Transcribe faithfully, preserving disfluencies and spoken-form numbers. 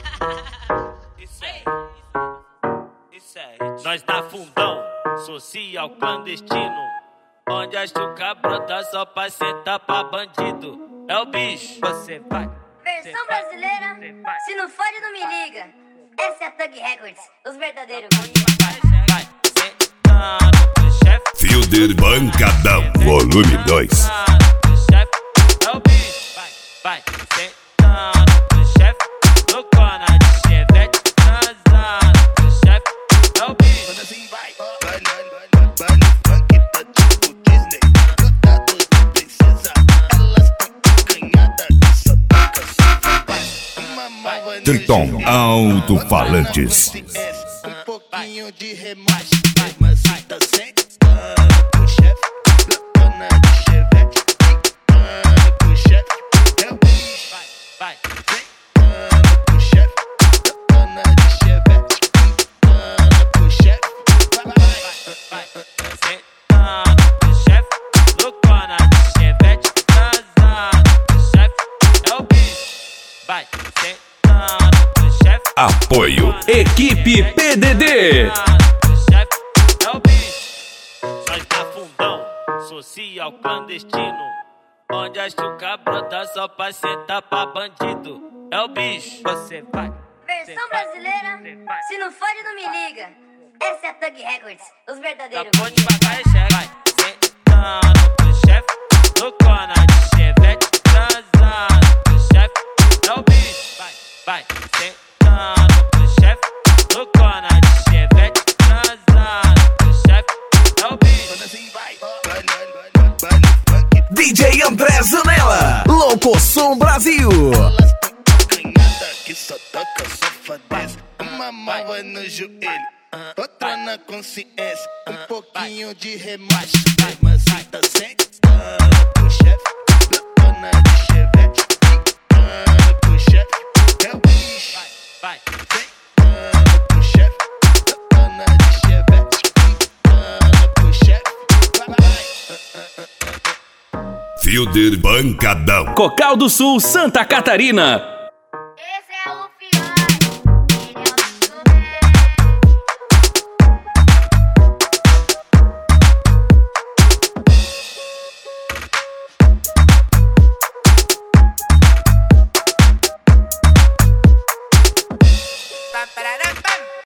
Isso é, isso é, nós tá fundão, social clandestino, onde a chuca brota só pra sentar pra bandido. É o bicho, você vai. Versão brasileira, se não fode não me liga. Essa é a Thug Records, os verdadeiros. Vai, sentando pro chefe. Fielder Bancadão, volume dois. É o bicho, vai, vai, sentando pro chefe. Loucona de chevette, transando pro chefe. É o bicho. Quando assim vai, baile funk tá tipo Disney. Lotado de princesa, elas tão ganhadas que só toca safada. Uma malva no Triton joelho, Alto-Falantes. um pouquinho de remache, mas se tá sentando pro chefe. Loucona de chevette, sentando pro chefe. É o bicho, Vai, vai, sentando pro chefe. Loucona de chevette, sentando pro chefe. Vai, vai, vai, sentando pro chefe. Loucona de chevette, transando pro chefe. É o bicho, vai, sentando pro chefe. Apoio Equipe P D D. É o bicho, nós tá fundão, social clandestino, onde a chuca brota só pra sentar pra bandido. É o bicho, você vai. Versão brasileira, se não fode não me liga. Essa é a Thug Records, os Da verdadeiros. ponte pra cá é chefe. Vai, sentando pro chefe. Loucona de chevette, transando pro chefe. É o bicho, vai, vai, sentando pro chefe. Loucona de chevette, transando pro chefe. É o bicho. quando assim vai, baile funk. D J André Zanella, Locosom Brasil. Elas tão ganhadas que só toca safadeza. Uma malva no joelho, outra na consciência. Um pouquinho de remache, mas se tá sentando pro chefe. Loucona de chevette, sentando pro chefe. É o bicho, Vai, sentando pro chefe. Loucona de chevette, sentando pro chefe. Vai, vai. Fielder Bancadão. Cocal do Sul, Santa Catarina.